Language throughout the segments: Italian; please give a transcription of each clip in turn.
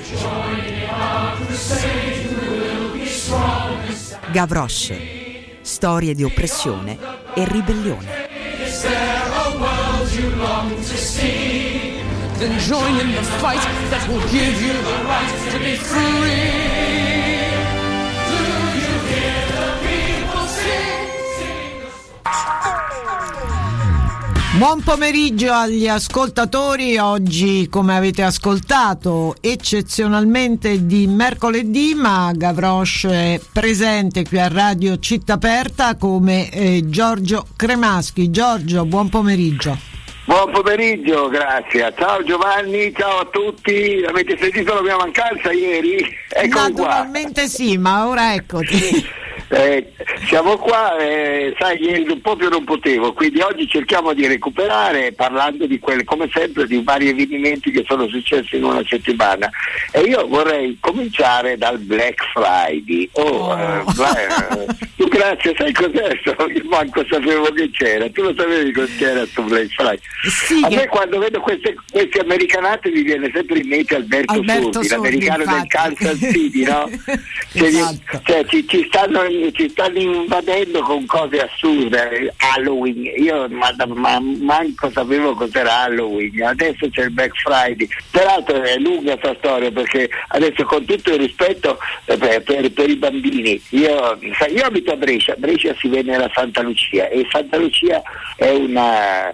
Gavroche, storie di oppressione e ribellione. Then join in the fight that will give you the right to be free. Do you hear the people sing? Buon pomeriggio agli ascoltatori. Oggi, come avete ascoltato, eccezionalmente di mercoledì, ma Gavroche è presente qui a Radio Città Aperta come Giorgio Cremaschi. Giorgio, buon pomeriggio. Buon pomeriggio, grazie. Ciao Giovanni, ciao a tutti. Avete sentito la mia mancanza ieri? Eccomi qua. Naturalmente sì, ma ora eccoti. Siamo qua, sai, ieri proprio non potevo, quindi oggi cerchiamo di recuperare parlando di quelle, come sempre, di vari avvenimenti che sono successi in una settimana, e io vorrei cominciare dal Black Friday. Grazie, sai cos'è? Io manco sapevo che c'era, tu lo sapevi cos'era sto Black Friday? Sì, a me quando vedo queste americanate mi viene sempre in mente Alberto Sordi, l'americano del Kansas City, no? Esatto. Ci stanno invadendo con cose assurde. Halloween, io manco sapevo cos'era Halloween, adesso c'è il Black Friday. Peraltro è lunga questa storia, perché adesso, con tutto il rispetto per i bambini, io abito a Brescia si venera Santa Lucia, e Santa Lucia è una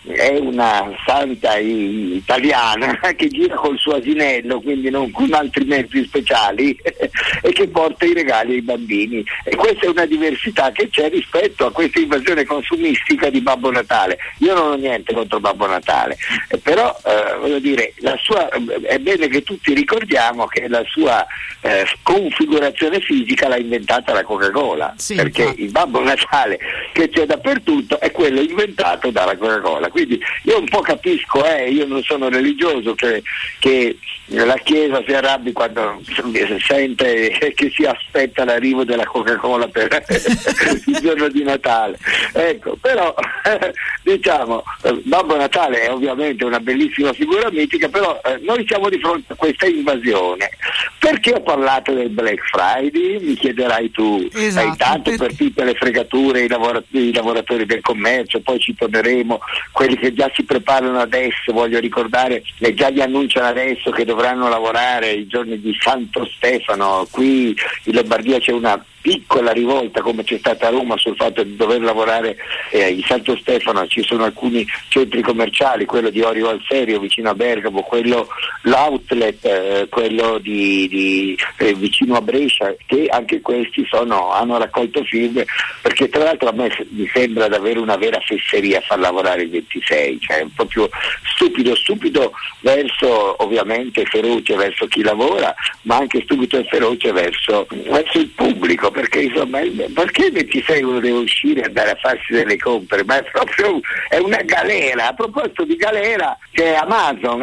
santa italiana che gira col suo asinello, quindi non con altri mezzi speciali, e che porta i regali ai bambini, e questa è una diversità che c'è rispetto a questa invasione consumistica di Babbo Natale. Io non ho niente contro Babbo Natale, però voglio dire, è bene che tutti ricordiamo che la sua configurazione fisica l'ha inventata la Coca-Cola, sì, perché il Babbo Natale che c'è dappertutto è quello inventato dalla Coca-Cola. Quindi io un po' capisco, io non sono religioso, che la Chiesa si arrabbi quando sente che si aspetta l'arrivo della Coca-Cola per il giorno di Natale. Ecco, però diciamo, Babbo Natale è ovviamente una bellissima figura mitica, però noi siamo di fronte a questa invasione. Perché ho parlato del Black Friday? Mi chiederai tu. Esatto, intanto per tutte le fregature, i lavoratori del commercio, poi ci torneremo, quelli che già si preparano adesso, voglio ricordare, e già gli annunciano adesso che dovranno lavorare i giorni di Santo Stefano. Qui in Lombardia c'è una piccola rivolta, come c'è stata a Roma, sul fatto di dover lavorare in Santo Stefano. Ci sono alcuni centri commerciali, quello di Orio al Serio vicino a Bergamo, l'outlet, quello di vicino a Brescia, che anche questi hanno raccolto firme, perché tra l'altro a me mi sembra davvero una vera fesseria far lavorare il 26, cioè proprio stupido verso, ovviamente, feroce verso chi lavora, ma anche stupido e feroce verso il pubblico, perché insomma, perché il 26 uno deve uscire e andare a farsi delle compere? Ma è una galera. A proposito di galera, c'è Amazon,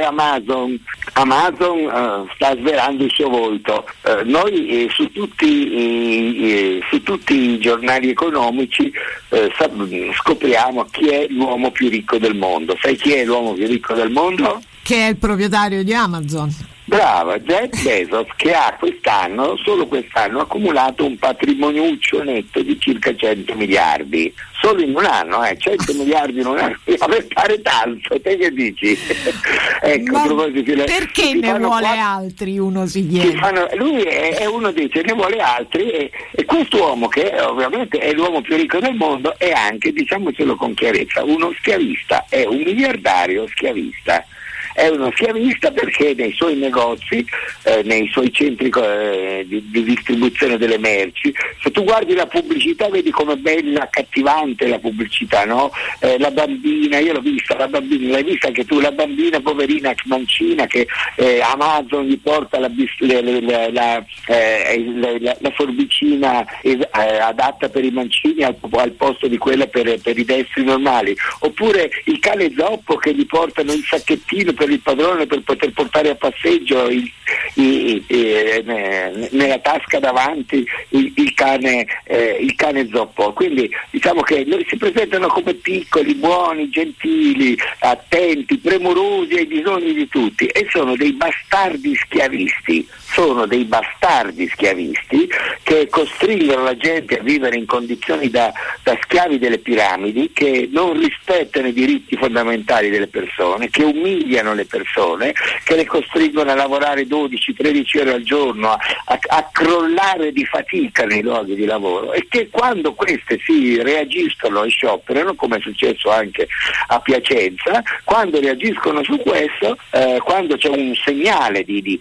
sta svelando il suo volto. Noi su tutti i giornali economici scopriamo chi è l'uomo più ricco del mondo. Sai chi è l'uomo più ricco del mondo? Che è il proprietario di Amazon. Brava, Jeff Bezos, che ha solo quest'anno accumulato un patrimoniuccio netto di circa 100 miliardi. Solo in un anno, 100 miliardi in un anno, pare tanto, te che dici? Ecco, perché ne vuole altri, uno si chiede. Lui è uno dice, ne vuole altri, e quest'uomo, che ovviamente è l'uomo più ricco del mondo, è anche, diciamocelo con chiarezza, uno schiavista, è un miliardario schiavista. È uno schiavista perché nei suoi negozi, nei suoi centri di distribuzione delle merci, se tu guardi la pubblicità vedi com'è bella, accattivante la pubblicità, no? La bambina, io l'ho vista, la bambina, l'hai vista anche tu, la bambina poverina mancina che Amazon gli porta la forbicina adatta per i mancini al posto di quella per i destri normali, oppure il cane zoppo che gli portano il sacchettino per il padrone per poter portare a passeggio nella tasca davanti il cane zoppo. Quindi diciamo che loro si presentano come piccoli, buoni, gentili, attenti, premurosi ai bisogni di tutti, e sono dei bastardi schiavisti che costringono la gente a vivere in condizioni da schiavi delle piramidi, che non rispettano i diritti fondamentali delle persone, che umiliano le persone, che le costringono a lavorare 12-13 ore al giorno, a crollare di fatica nei luoghi di lavoro, e che quando queste si reagiscono e scioperano, come è successo anche a Piacenza, quando reagiscono su questo, quando c'è un segnale di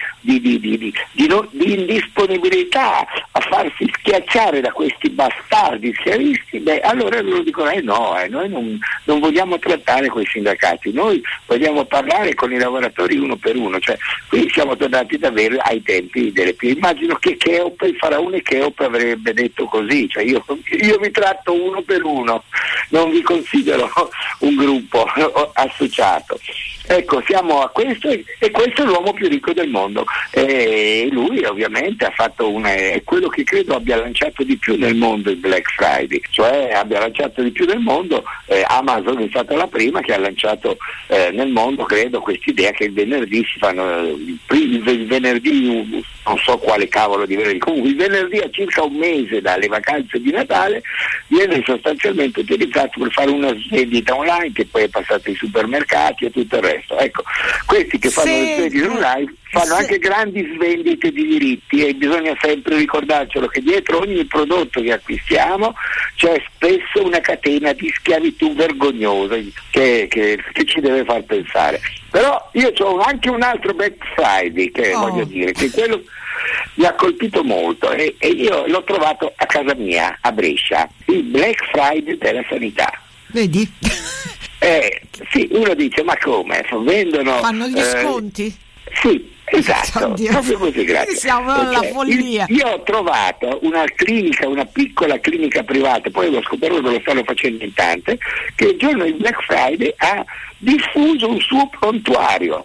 indisponibilità a farsi schiacciare da questi bastardi schiavisti, allora loro dicono noi non vogliamo trattare quei sindacati, noi vogliamo parlare con i lavoratori uno per uno. Cioè, qui siamo tornati davvero ai tempi delle più. Immagino che Cheope, il faraone Cheope, avrebbe detto così, cioè io vi tratto uno per uno, non vi considero un gruppo associato. Ecco, siamo a questo, e questo è l'uomo più ricco del mondo, e lui ovviamente ha fatto è quello che credo abbia lanciato di più nel mondo il Black Friday, cioè abbia lanciato di più nel mondo. Amazon è stata la prima che ha lanciato nel mondo, credo, quest'idea che il venerdì si fanno il venerdì, non so quale cavolo di venerdì, comunque il venerdì a circa un mese dalle vacanze di Natale viene sostanzialmente utilizzato per fare una svendita online che poi è passata ai supermercati e tutto il resto. Ecco, questi che fanno le svendite online fanno anche grandi svendite di diritti, e bisogna sempre ricordarcelo che dietro ogni prodotto che acquistiamo c'è spesso una catena di schiavitù vergognosa che ci deve far pensare. Però io ho anche un altro Black Friday che voglio dire, che quello mi ha colpito molto, e io l'ho trovato a casa mia a Brescia, il Black Friday della sanità. Vedi? Sì, uno dice, ma come? Fanno gli sconti? Sì, esatto, proprio così, grazie. Siamo alla follia. Io ho trovato una piccola clinica privata, poi l'ho scoperto che lo stanno facendo in tante, che il giorno di Black Friday ha diffuso un suo prontuario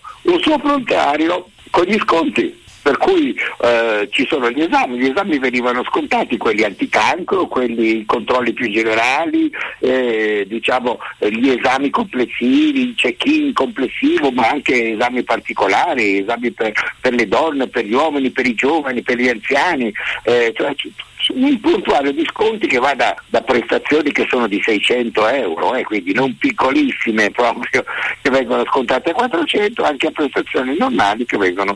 con gli sconti. Per cui ci sono gli esami venivano scontati, quelli anticancro, quelli controlli più generali, gli esami complessivi, il check-in complessivo, ma anche esami particolari, esami per le donne, per gli uomini, per i giovani, per gli anziani, un prontuario di sconti che va da prestazioni che sono di 600 euro, quindi non piccolissime proprio, che vengono scontate a 400, anche a prestazioni normali che vengono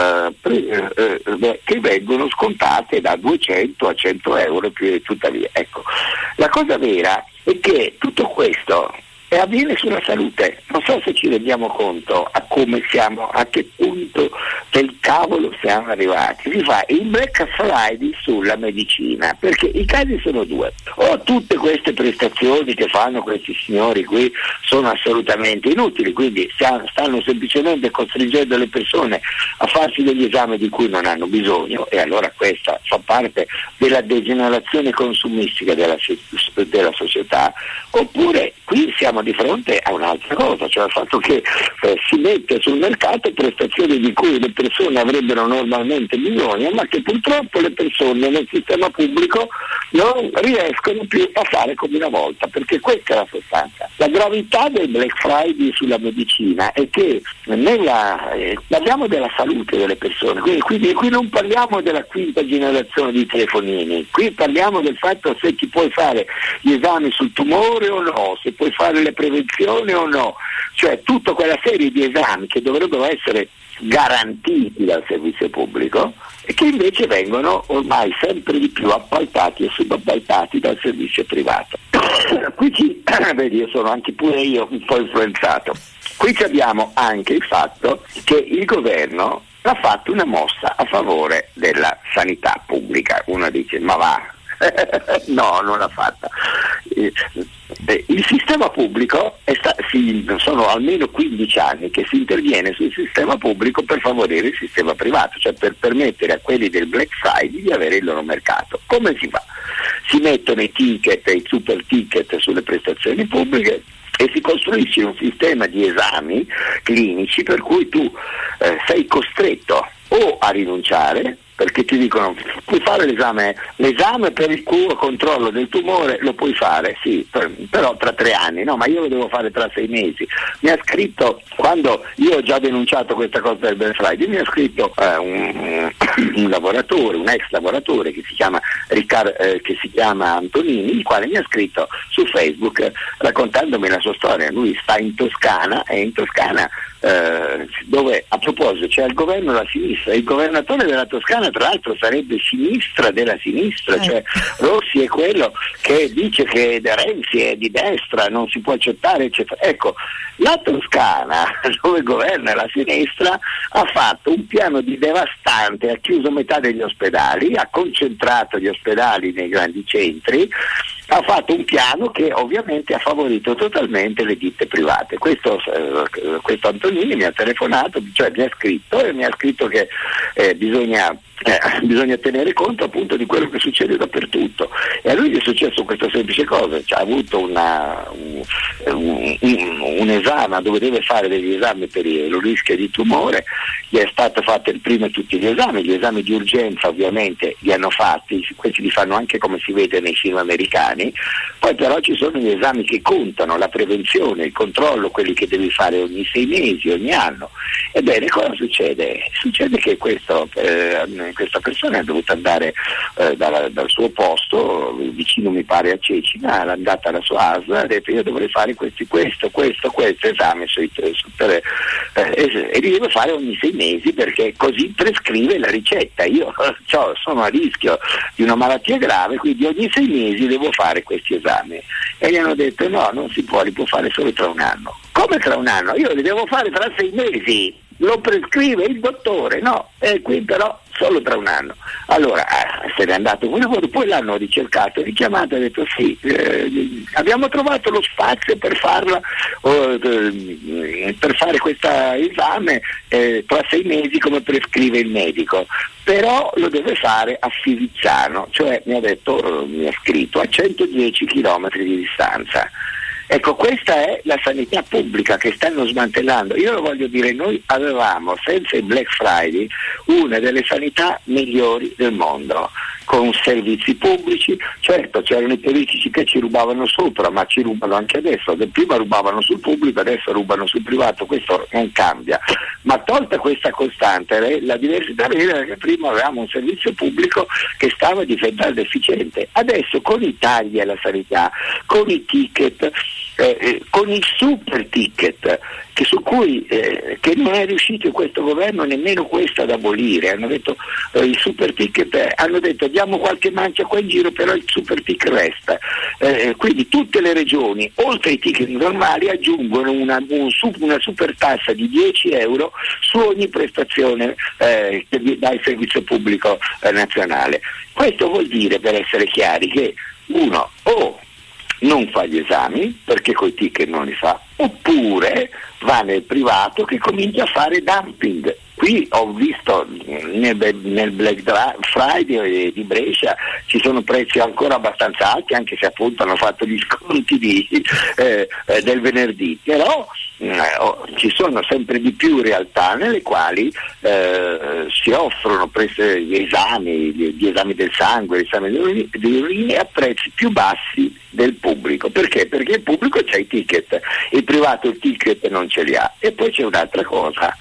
scontate da 200 a 100 euro più e tuttavia. Ecco, la cosa vera è che tutto questo avviene sulla salute. Non so se ci rendiamo conto a che punto del cavolo siamo arrivati. Si fa il Black Friday sulla medicina, perché i casi sono due: o tutte queste prestazioni che fanno questi signori qui sono assolutamente inutili, quindi stanno semplicemente costringendo le persone a farsi degli esami di cui non hanno bisogno, e allora questa fa parte della degenerazione consumistica della società. Oppure qui siamo di fronte a un'altra cosa, cioè al fatto che si mette sul mercato prestazioni di cui le persone avrebbero normalmente bisogno, ma che purtroppo le persone nel sistema pubblico non riescono più a fare come una volta, perché questa è la sostanza. La gravità del Black Friday sulla medicina è che parliamo della salute delle persone, quindi qui non parliamo della quinta generazione di telefonini, qui parliamo del fatto se ti puoi fare gli esami sul tumore o no, se puoi fare le prevenzioni o no, cioè tutta quella serie di esami che dovrebbero essere garantiti dal servizio pubblico e che invece vengono ormai sempre di più appaltati e subappaltati dal servizio privato. Qui vedi, io sono anche pure io un po' influenzato. Qui abbiamo anche il fatto che il governo ha fatto una mossa a favore della sanità pubblica. Uno dice, ma va, no, non l'ha fatta. Il sistema pubblico sono almeno 15 anni che si interviene sul sistema pubblico per favorire il sistema privato, cioè per permettere a quelli del Black Friday di avere il loro mercato. Come si fa? Si mettono i ticket e i super ticket sulle prestazioni pubbliche e si costruisce un sistema di esami clinici per cui tu sei costretto o a rinunciare, perché ti dicono puoi fare l'esame per il controllo del tumore, lo puoi fare, sì, però tra 3 anni, no, ma io lo devo fare tra 6 mesi. Mi ha scritto, quando io ho già denunciato questa cosa del Black Friday, mi ha scritto un lavoratore, un ex lavoratore che si chiama Antonini, il quale mi ha scritto su Facebook raccontandomi la sua storia. Lui sta in Toscana, e in Toscana dove, a proposito, c'è al governo la sinistra, il governatore della Toscana tra l'altro sarebbe sinistra della sinistra, cioè Rossi è quello che dice che Renzi è di destra, non si può accettare, eccetera. Ecco, la Toscana, dove governa la sinistra, ha fatto un piano di devastante, ha chiuso metà degli ospedali, ha concentrato gli ospedali nei grandi centri, ha fatto un piano che ovviamente ha favorito totalmente le ditte private. Questo Antonini mi ha telefonato, cioè mi ha scritto che bisogna tenere conto appunto di quello che succede dappertutto, e a lui gli è successo questa semplice cosa, cioè, ha avuto un esame dove deve fare degli esami per lo rischio di tumore, gli è stato fatto il primo di tutti gli esami di urgenza ovviamente li hanno fatti, questi li fanno anche come si vede nei film americani, poi però ci sono gli esami che contano, la prevenzione, il controllo, quelli che devi fare ogni 6 mesi, ogni anno. Ebbene, cosa succede? Succede che questa persona è dovuta andare dal suo posto, vicino mi pare a Cecina, è andata alla sua ASL, ha detto io dovrei fare questo esame e li devo fare ogni 6 mesi perché così prescrive la ricetta. Io sono a rischio di una malattia grave, quindi ogni 6 mesi devo fare questi esami. E gli hanno detto no, non si può, li può fare solo tra un anno. Come tra un anno? Io li devo fare tra 6 mesi. Lo prescrive il dottore, no, e qui però solo tra un anno. Allora se n'è andato un lavoro, poi l'hanno ricercato, richiamato e ha detto sì, abbiamo trovato lo spazio per fare questo esame tra 6 mesi come prescrive il medico, però lo deve fare a Fivizzano, cioè mi ha scritto a 110 km di distanza. Ecco, questa è la sanità pubblica che stanno smantellando. Io lo voglio dire, noi avevamo senza il Black Friday una delle sanità migliori del mondo, con servizi pubblici. Certo, c'erano i politici che ci rubavano sopra, ma ci rubano anche adesso. Prima rubavano sul pubblico, adesso rubano sul privato, questo non cambia. Ma tolta questa costante, la diversità era che prima avevamo un servizio pubblico che stava diventando efficiente. Adesso con i tagli alla sanità, con i ticket, con il super ticket su cui che non è riuscito in questo governo nemmeno questo ad abolire. Hanno detto il super ticket, hanno detto diamo qualche mancia qua in giro, però il super ticket resta, quindi tutte le regioni oltre ai ticket normali aggiungono una super tassa di 10 euro su ogni prestazione che dà il servizio pubblico nazionale. Questo vuol dire, per essere chiari, che uno o non fa gli esami perché coi ticket non li fa, oppure va nel privato che comincia a fare dumping. Qui ho visto nel Black Friday di Brescia ci sono prezzi ancora abbastanza alti, anche se appunto hanno fatto gli sconti del venerdì, però ci sono sempre di più realtà nelle quali si offrono gli esami del sangue, gli esami delle urine a prezzi più bassi del pubblico. Perché? Perché il pubblico c'ha i ticket, il privato il ticket non ce li ha. E poi c'è un'altra cosa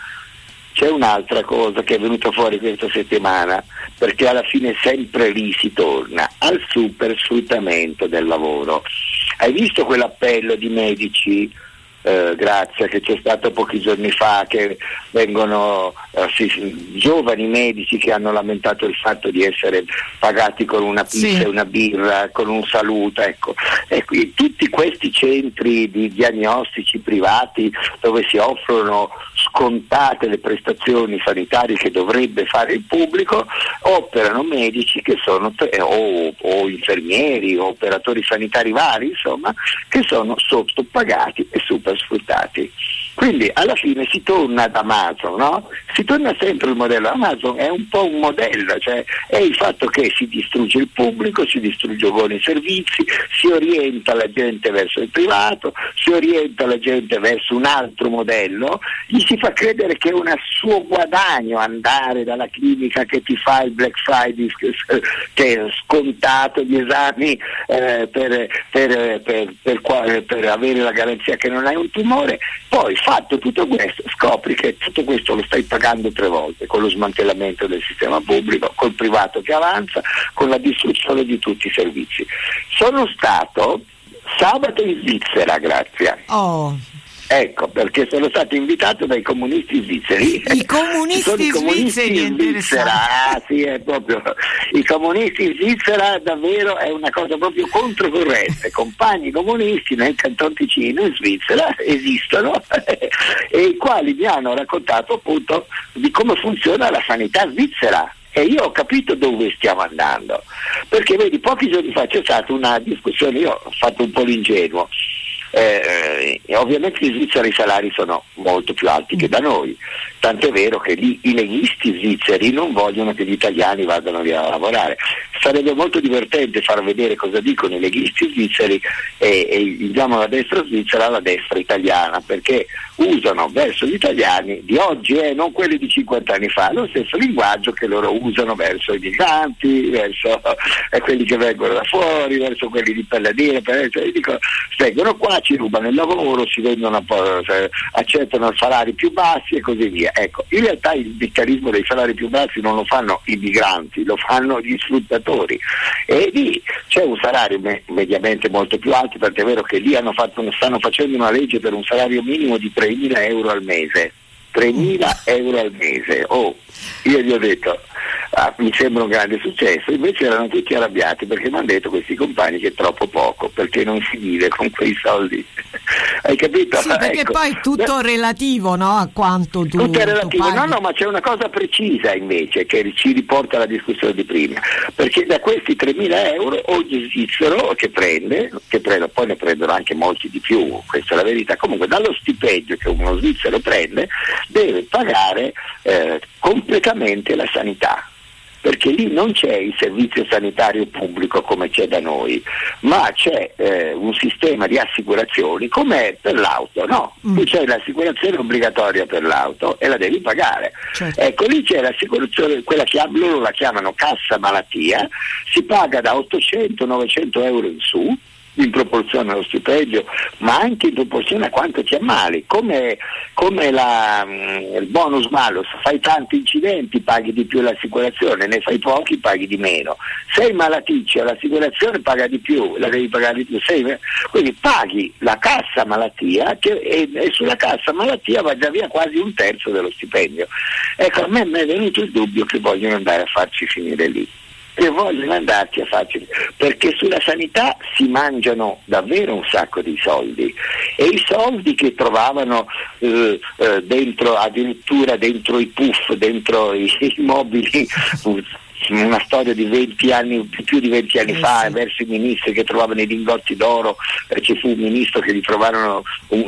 che è venuta fuori questa settimana, perché alla fine sempre lì si torna al super sfruttamento del lavoro. Hai visto quell'appello di medici? Grazie, che c'è stato pochi giorni fa, che vengono giovani medici che hanno lamentato il fatto di essere pagati con una pizza e una birra, con un saluto, ecco. E qui, tutti questi centri di diagnostici privati dove si offrono scontate le prestazioni sanitarie che dovrebbe fare il pubblico, operano medici che sono o infermieri o operatori sanitari vari, insomma, che sono sottopagati e super sfruttati. Quindi alla fine si torna ad Amazon, no? Si torna sempre al modello. Amazon è un po' un modello, cioè è il fatto che si distrugge il pubblico, si distruggono i servizi, si orienta la gente verso il privato, si orienta la gente verso un altro modello, gli si fa credere che è un suo guadagno andare dalla clinica che ti fa il Black Friday, che è scontato gli esami per avere la garanzia che non hai un tumore. Poi fatto tutto questo scopri che tutto questo lo stai pagando 3 volte, con lo smantellamento del sistema pubblico, col privato che avanza, con la distruzione di tutti i servizi. Sono stato sabato in Svizzera, Grazia. Ecco, perché sono stato invitato dai comunisti svizzeri. I comunisti svizzeri in Svizzera, sì, è proprio. I comunisti in Svizzera davvero è una cosa proprio controcorrente. Compagni comunisti nel Canton Ticino in Svizzera esistono e i quali mi hanno raccontato appunto di come funziona la sanità svizzera. E io ho capito dove stiamo andando, perché vedi, pochi giorni fa c'è stata una discussione, io ho fatto un po' l'ingenuo. Ovviamente in Svizzera i salari sono molto più alti che da noi, tant'è vero che lì i leghisti svizzeri non vogliono che gli italiani vadano via a lavorare. Sarebbe molto divertente far vedere cosa dicono i leghisti svizzeri e diciamo la destra svizzera, la destra italiana, perché usano verso gli italiani di oggi e non quelli di 50 anni fa lo stesso linguaggio che loro usano verso i migranti, verso quelli che vengono da fuori, verso quelli di Palladina, dico, vengono qua, ci rubano il lavoro, si vendono un po', accettano salari più bassi e così via. Ecco, in realtà il meccanismo dei salari più bassi non lo fanno i migranti, lo fanno gli sfruttatori, e lì c'è un salario mediamente molto più alto, tant'è vero che lì stanno facendo una legge per un salario minimo di 3.000 euro al mese. 3.000 euro al mese. Io gli ho detto mi sembra un grande successo, invece erano tutti arrabbiati perché mi hanno detto questi compagni che è troppo poco, perché non si vive con quei soldi. Hai capito? Sì, perché ecco, poi è tutto relativo, no? A quanto tu tutto è relativo. paghi. No, ma c'è una cosa precisa invece che ci riporta alla discussione di prima, perché da questi 3.000 euro ogni svizzero che prende, poi ne prendono anche molti di più, questa è la verità, comunque dallo stipendio che uno svizzero prende deve pagare completamente la sanità, perché lì non c'è il servizio sanitario pubblico come c'è da noi, ma c'è un sistema di assicurazioni come per l'auto, no? Tu c'hai l'assicurazione obbligatoria per l'auto e la devi pagare. Certo. Ecco, lì c'è l'assicurazione, quella che loro la chiamano cassa malattia, si paga da 800-900 euro in su, in proporzione allo stipendio, ma anche in proporzione a quanto ti ammali, come il bonus malus. Fai tanti incidenti, paghi di più l'assicurazione, ne fai pochi, paghi di meno. Sei malaticcio, l'assicurazione paga di più, la devi pagare di più. Quindi paghi la cassa malattia e sulla cassa malattia va già via quasi un terzo dello stipendio. Ecco, a me mi è venuto il dubbio che vogliono andare a farci finire lì, che vogliono andarci a farci, perché sulla sanità si mangiano davvero un sacco di soldi, e i soldi che trovavano dentro, addirittura dentro i puff, dentro i mobili, una storia di 20 anni, più di 20 anni fa, verso i ministri che trovavano i lingotti d'oro, ci fu un ministro che gli trovarono,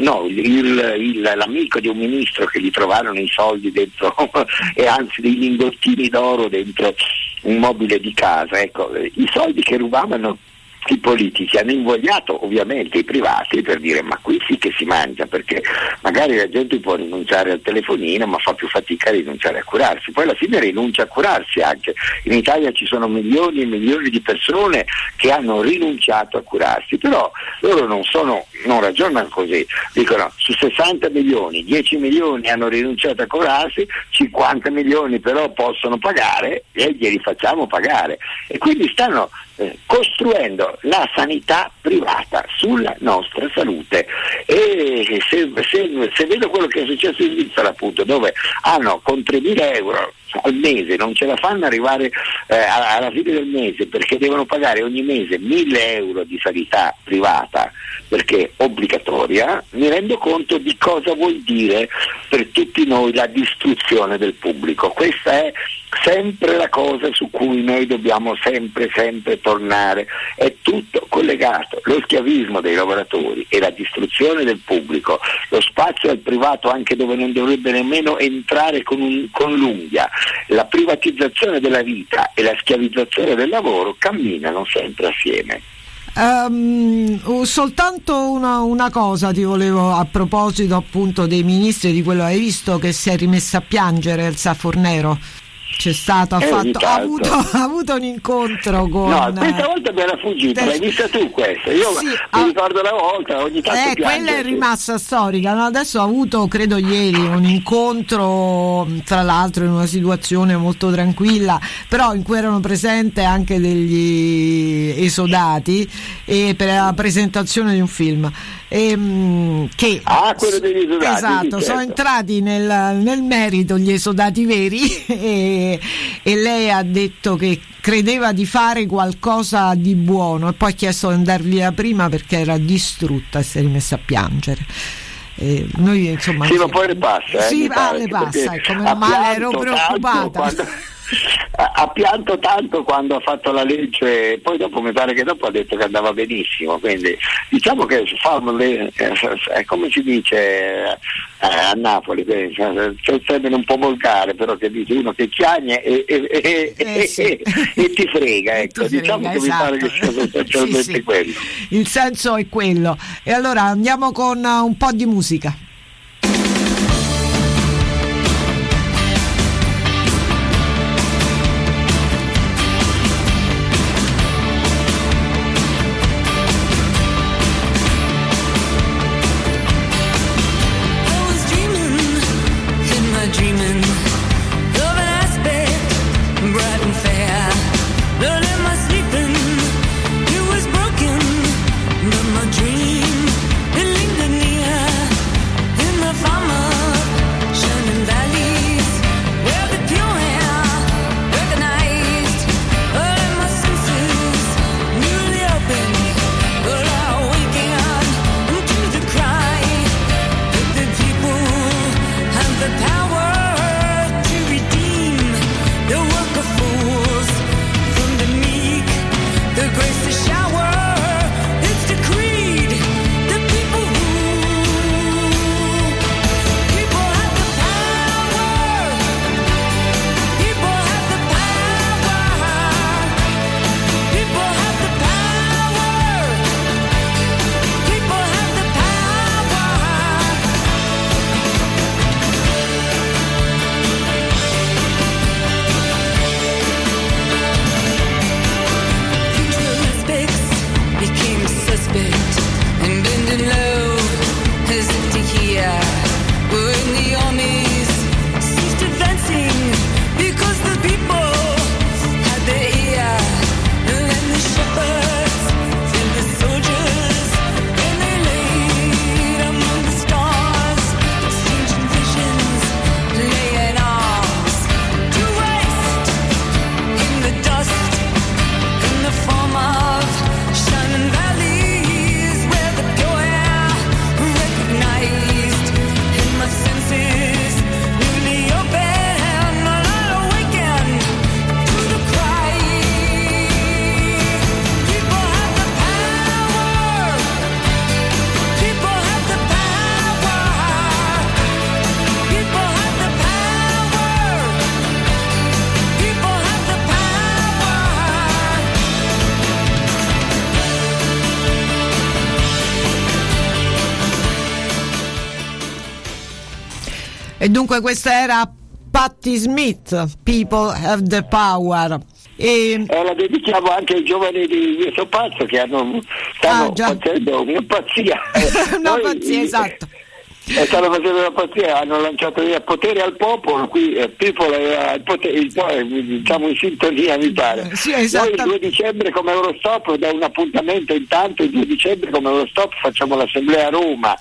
l'amico di un ministro che gli trovarono i soldi dentro e anzi dei lingottini d'oro dentro un mobile di casa. Ecco, i soldi che rubavano i politici hanno invogliato ovviamente i privati per dire ma qui sì che si mangia, perché magari la gente può rinunciare al telefonino ma fa più fatica a rinunciare a curarsi, poi alla fine rinuncia a curarsi anche. In Italia ci sono milioni e milioni di persone che hanno rinunciato a curarsi, però loro non ragionano così, dicono su 60 milioni 10 milioni hanno rinunciato a curarsi, 50 milioni però possono pagare e glieli facciamo pagare, e quindi stanno costruendo la sanità privata sulla nostra salute. E se vedo quello che è successo in Svizzera, appunto, dove hanno con 3.000 euro al mese non ce la fanno arrivare alla fine del mese, perché devono pagare ogni mese 1.000 euro di sanità privata perché è obbligatoria, mi rendo conto di cosa vuol dire per tutti noi la distruzione del pubblico. Questa è sempre la cosa cosa su cui noi dobbiamo sempre tornare, è tutto collegato: lo schiavismo dei lavoratori e la distruzione del pubblico, lo spazio al privato anche dove non dovrebbe nemmeno entrare con l'unghia, la privatizzazione della vita e la schiavizzazione del lavoro camminano sempre assieme. Soltanto una cosa ti volevo, a proposito appunto dei ministri, di quello hai visto che si è rimessa a piangere Elsa Fornero? C'è stato, ha avuto un incontro con... No, questa volta mi era fuggita, l'hai vista tu questa? Io sì, mi ricordo una volta, ogni tanto piange. Quella è rimasta storica, no? Adesso ha avuto, credo ieri, un incontro, tra l'altro in una situazione molto tranquilla, però in cui erano presenti anche degli esodati e per la presentazione di un film. Quello degli esodati. Esatto, certo. Sono entrati nel merito gli esodati veri e lei ha detto che credeva di fare qualcosa di buono e poi ha chiesto di andar via prima perché era distrutta e si è rimessa a piangere. Noi insomma sì, ma poi le passa, sì, le passa, come male ero preoccupata. Ha pianto tanto quando ha fatto la legge, poi dopo mi pare che dopo ha detto che andava benissimo, quindi diciamo che come si dice a Napoli, c'è il termine un po' volgare, però che dice uno che chiagna e ti frega, ecco, diciamo che esatto. Mi pare che sia sostanzialmente quello. Il senso è quello. E allora andiamo con un po' di musica. E dunque questa era Patti Smith, People Have the Power. La dedichiamo anche ai giovani di Io So Pazzo che stanno facendo una pazzia. Una pazzia, esatto. Stanno facendo una pazzia, hanno lanciato via potere al popolo, qui People diciamo in sintonia mi pare. Sì, noi il 2 dicembre come Eurostop, da un appuntamento intanto il 2 dicembre come Eurostop facciamo l'assemblea a Roma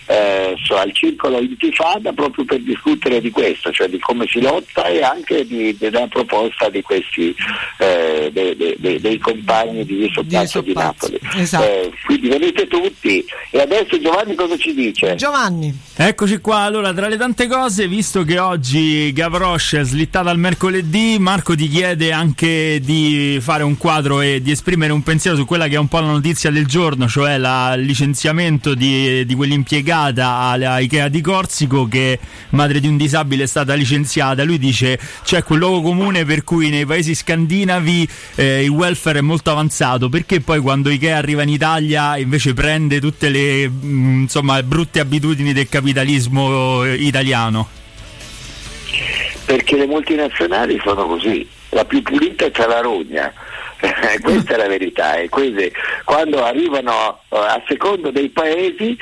al circolo Intifada proprio per discutere di questo, cioè di come si lotta e anche della proposta di questi dei compagni di Soppazzo di Napoli. Esatto. Quindi venite tutti. E adesso Giovanni cosa ci dice? Giovanni, eccoci qua. Allora, tra le tante cose, visto che oggi Gavroche è slittata al mercoledì, Marco ti chiede anche di fare un quadro e di esprimere un pensiero su quella che è un po' la notizia del giorno, cioè il licenziamento di quell'impiegata alla Ikea di Corsico, che madre di un disabile è stata licenziata. Lui dice c'è quel luogo comune per cui nei paesi scandinavi il welfare è molto avanzato, perché poi quando Ikea arriva in Italia invece prende tutte le brutte abitudini del capitalismo italiano? Perché le multinazionali sono così, la più pulita c'è la rogna. Questa è la verità, e quindi quando arrivano a secondo dei paesi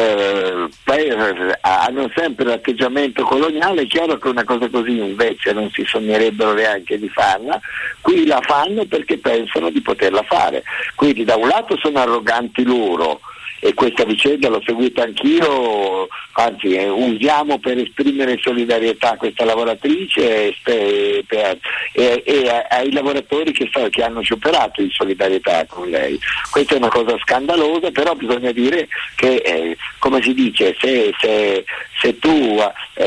hanno sempre l'atteggiamento coloniale. È chiaro che una cosa così invece non si sognerebbero neanche di farla, qui la fanno perché pensano di poterla fare, quindi da un lato sono arroganti loro, e questa vicenda l'ho seguita anch'io, anzi usiamo per esprimere solidarietà a questa lavoratrice e ai lavoratori che hanno scioperato in solidarietà con lei. Questa è una cosa scandalosa, però bisogna dire che come si dice, se tu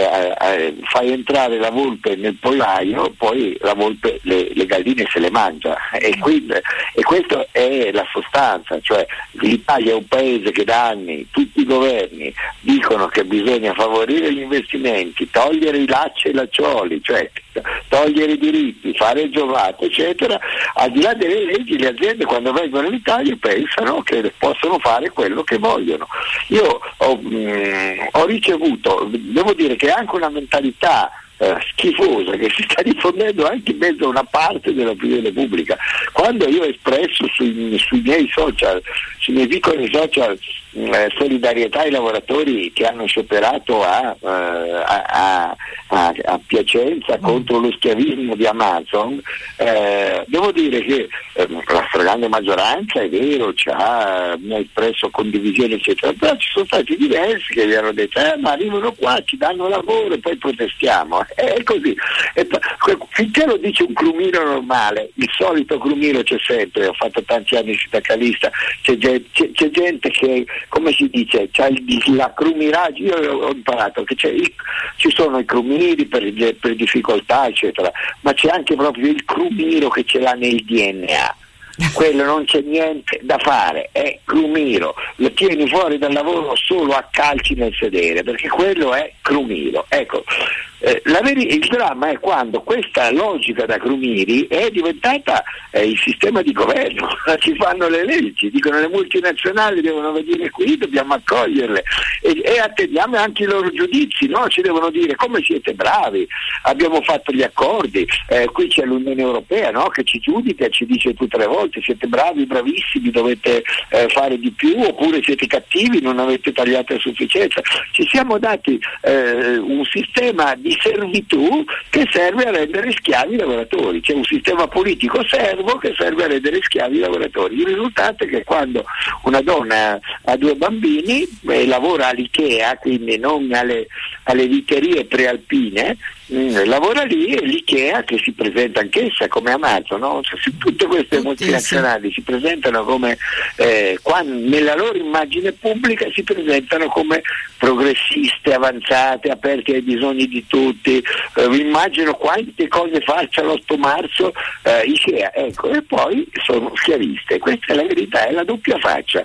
fai entrare la volpe nel pollaio, poi la volpe le galline se le mangia, e questa è la sostanza, cioè l'Italia è un paese che da anni tutti i governi dicono che bisogna favorire gli investimenti, togliere i lacci e i laccioli, cioè togliere i diritti, fare il giovato, eccetera. Al di là delle leggi, le aziende quando vengono in Italia pensano che possono fare quello che vogliono. Io ho ricevuto, devo dire che è anche una mentalità schifosa che si sta diffondendo anche in mezzo a una parte dell'opinione pubblica. Quando io ho espresso sui miei social, sui miei piccoli social, solidarietà ai lavoratori che hanno scioperato a Piacenza contro lo schiavismo di Amazon, devo dire che la stragrande maggioranza, è vero, mi ha espresso condivisione eccetera, però ci sono stati diversi che gli hanno detto ma arrivano qua, ci danno lavoro e poi protestiamo. È così, finché lo dice un crumiro normale, il solito crumiro c'è sempre. Ho fatto tanti anni sindacalista, c'è gente che, come si dice, c'ha la crumiraggio. Io ho imparato che ci sono i crumiri per difficoltà eccetera, ma c'è anche proprio il crumiro che ce l'ha nel DNA. Quello non c'è niente da fare, è crumiro, lo tieni fuori dal lavoro solo a calci nel sedere, perché quello è crumiro. Ecco, il dramma è quando questa logica da crumiri è diventata il sistema di governo. Ci fanno le leggi, dicono le multinazionali devono venire qui, dobbiamo accoglierle e attendiamo anche i loro giudizi, no? Ci devono dire come siete bravi, abbiamo fatto gli accordi, qui c'è l'Unione Europea, no? Che ci giudica e ci dice tutte le volte siete bravi, bravissimi, dovete fare di più, oppure siete cattivi, non avete tagliato a sufficienza. Ci siamo dati un sistema di servitù che serve a rendere schiavi i lavoratori, c'è un sistema politico servo che serve a rendere schiavi i lavoratori. Il risultato è che quando una donna ha 2 bambini e lavora all'Ikea, quindi non alle vitterie prealpine, lavora lì, e l'Ikea che si presenta anch'essa come Amazon, no? Cioè, tutte queste multinazionali si presentano come nella loro immagine pubblica si presentano come progressiste, avanzate, aperte ai bisogni di tutti. Vi immagino quante cose faccia l'8 marzo Ikea, ecco, e poi sono schiaviste. Questa è la verità, è la doppia faccia.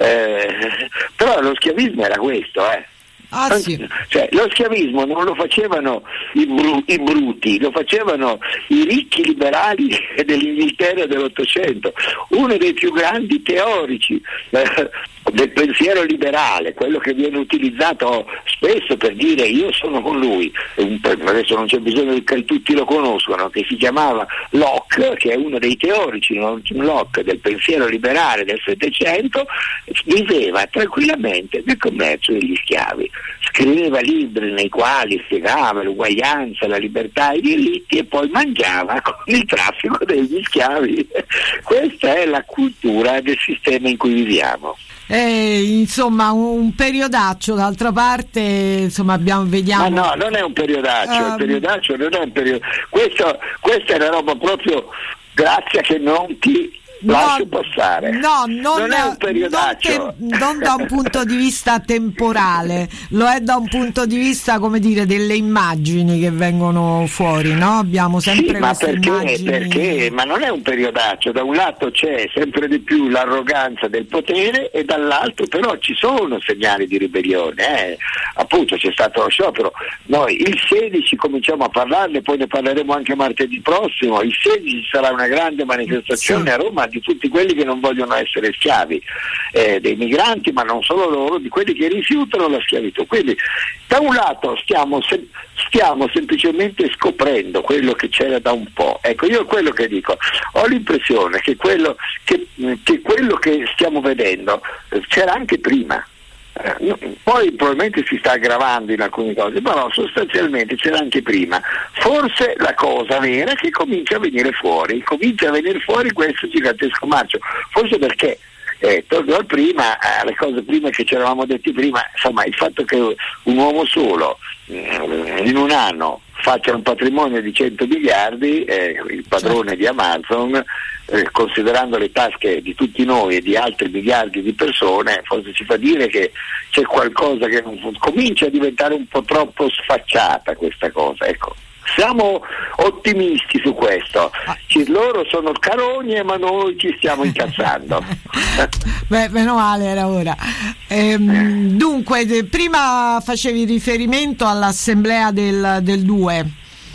Però lo schiavismo era questo, Ah, sì. Cioè, lo schiavismo non lo facevano i bruti, lo facevano i ricchi liberali dell'Inghilterra dell'Ottocento. Uno dei più grandi teorici del pensiero liberale, quello che viene utilizzato spesso per dire io sono con lui, adesso non c'è bisogno che tutti lo conoscono, che si chiamava Locke, che è uno dei teorici, Locke, del pensiero liberale del Settecento, viveva tranquillamente del commercio degli schiavi, scriveva libri nei quali spiegava l'uguaglianza, la libertà e i diritti, e poi mangiava con il traffico degli schiavi. Questa è la cultura del sistema in cui viviamo. Insomma, un periodaccio. D'altra parte, insomma, vediamo. Ma no, non è un periodaccio, il periodaccio non è un periodo. Questa è una roba proprio grazia che non ti lascio passare. No, non è un periodaccio. Non da un punto di vista temporale, lo è da un punto di vista, come dire, delle immagini che vengono fuori, no? Abbiamo sempre queste immagini. Perché? Ma non è un periodaccio. Da un lato c'è sempre di più l'arroganza del potere e dall'altro però ci sono segnali di ribellione. Appunto c'è stato lo sciopero. Noi il 16 cominciamo a parlarne, poi ne parleremo anche martedì prossimo. Il 16 ci sarà una grande manifestazione a Roma di tutti quelli che non vogliono essere schiavi, dei migranti, ma non solo loro, di quelli che rifiutano la schiavitù. Quindi da un lato stiamo semplicemente scoprendo quello che c'era da un po'. Ecco, io quello che dico, ho l'impressione che quello che stiamo vedendo c'era anche prima. Poi probabilmente si sta aggravando in alcune cose, però sostanzialmente c'era anche prima. Forse la cosa vera è che comincia a venire fuori questo gigantesco marcio, forse perché torno al prima, alle cose prima che ci eravamo detti prima, insomma il fatto che un uomo solo in un anno faccia un patrimonio di 100 miliardi, il padrone di Amazon, considerando le tasche di tutti noi e di altri miliardi di persone, forse ci fa dire che c'è qualcosa che comincia a diventare un po' troppo sfacciata questa cosa, ecco. Siamo ottimisti su questo. Loro sono carogne, ma noi ci stiamo incazzando. Beh, meno male, era ora. Dunque, prima facevi riferimento all'assemblea del 2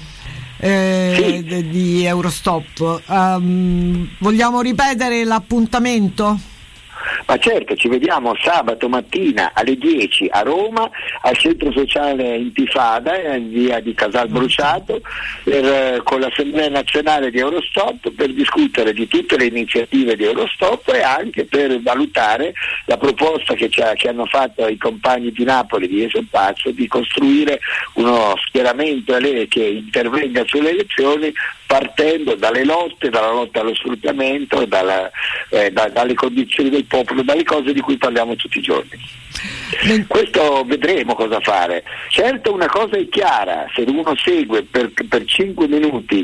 sì. di Eurostop. Vogliamo ripetere l'appuntamento? Ma certo, ci vediamo sabato mattina alle 10 a Roma, al centro sociale Intifada, in via di Casal Bruciato, con l'Assemblea Nazionale di Eurostop, per discutere di tutte le iniziative di Eurostop e anche per valutare la proposta che hanno fatto i compagni di Napoli di Esopazzo di costruire uno schieramento che intervenga sulle elezioni partendo dalle lotte, dalla lotta allo sfruttamento, dalle condizioni del popolo, dalle cose di cui parliamo tutti i giorni. Questo vedremo cosa fare. Certo, una cosa è chiara: se uno segue per 5 minuti,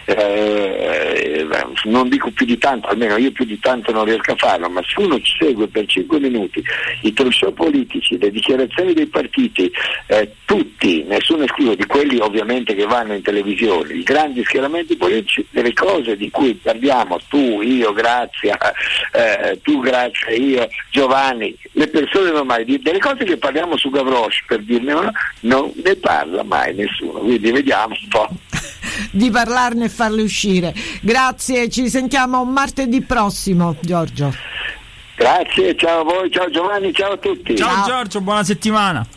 non dico più di tanto, almeno io più di tanto non riesco a farlo, ma se uno segue per 5 minuti i talk show politici, le dichiarazioni dei partiti, tutti, nessuno escluso, di quelli ovviamente che vanno in televisione, i grandi schieramenti politici, delle cose di cui parliamo tu, io, Grazia, io, Giovanni, le persone normali, delle cose che parliamo su Gavroche, per dirne una, non ne parla mai nessuno, quindi vediamo un po' di parlarne e farle uscire. Grazie, ci sentiamo martedì prossimo, Giorgio. Grazie, ciao a voi, ciao Giovanni, ciao a tutti. Ciao Giorgio, buona settimana.